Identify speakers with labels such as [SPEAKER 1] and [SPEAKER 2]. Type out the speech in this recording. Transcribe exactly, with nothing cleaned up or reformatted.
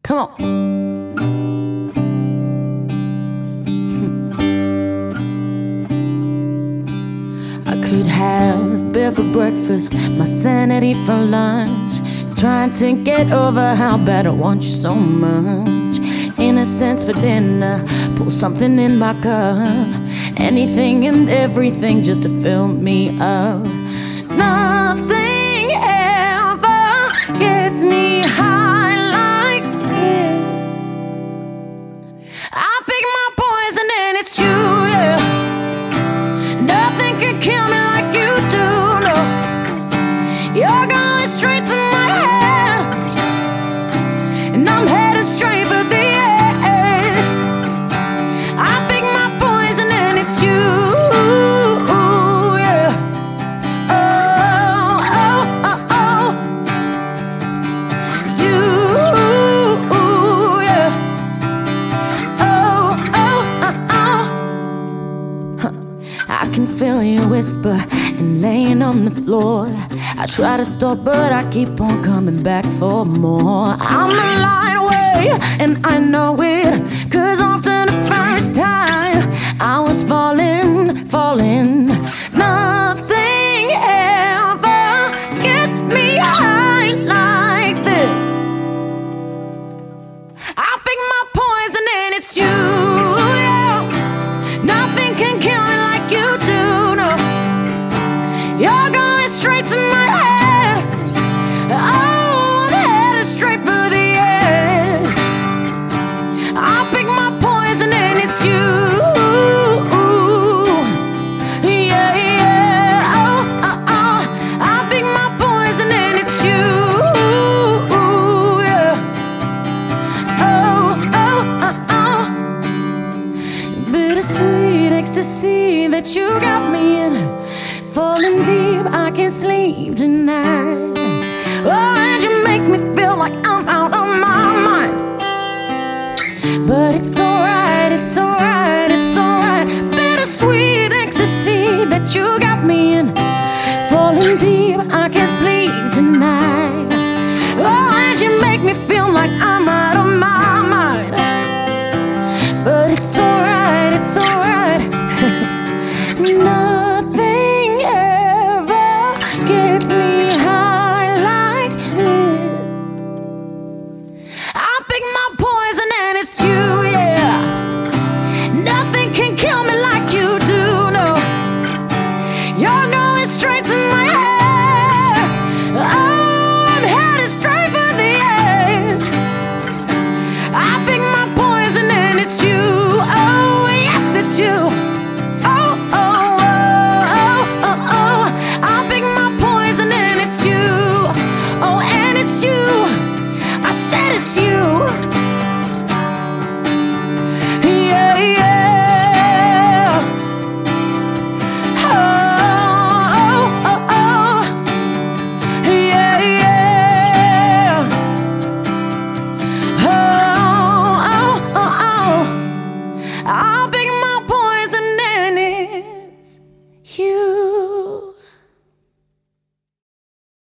[SPEAKER 1] Come on. I could have beer for breakfast, my sanity for lunch, trying to get over how bad I want you so much. Innocence for dinner, pour something in my cup, anything and everything just to fill me up. Nothing ever gets me high like this. I pick my poison and it's you, yeah. Nothing can kill me like you do, no. You're going straight to my head, and I'm headed straight for the edge. I pick my poison and it's you, yeah. Oh, oh, oh, oh. You, yeah. Oh, oh, oh, oh. Huh. I can feel you whisper and laying on the floor. I try to stop, but I keep on coming back for more. I'm a lightweight, and I know it, 'cause after the first time I was falling, falling. Nothing ever gets me high like this. I pick my poison and it's you, yeah. Nothing can kill me like you do, no. You're going straight to my head. Oh, I'm headed straight for the edge. I pick my poison and it's you, yeah, yeah. Oh, oh, oh. I pick my poison and it's you, yeah. Oh, oh, oh, oh. Bittersweet ecstasy that you got me in, falling deep, I can't sleep tonight. Oh, and you make me feel like I'm out of my mind. But it's alright, it's alright, it's alright. Bittersweet ecstasy that you got me in, falling deep, I can't sleep tonight. Oh, and you make me feel